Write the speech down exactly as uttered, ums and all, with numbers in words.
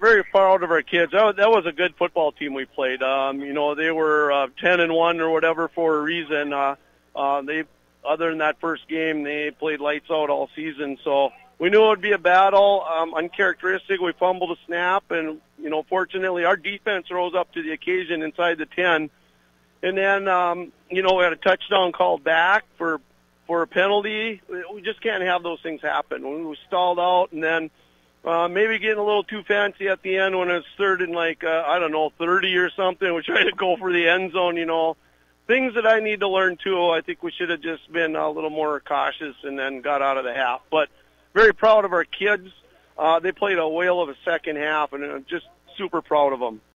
very proud of our kids. That was, that was a good football team we played. Um, you know, they were uh, ten and one or whatever for a reason. Uh, uh, they, other than that first game, they played lights out all season. So we knew it would be a battle. Um, uncharacteristic, we fumbled a snap, and you know, fortunately, our defense rose up to the occasion inside the ten. And then, um, you know, we had a touchdown called back for for a penalty. We just can't have those things happen. We were stalled out, and then uh, maybe getting a little too fancy at the end when it's third and like, uh, I don't know, thirty or something. We tried to go for the end zone, you know. Things that I need to learn, too. I think we should have just been a little more cautious and then got out of the half. But very proud of our kids. Uh, they played a whale of a second half, and I'm just super proud of them.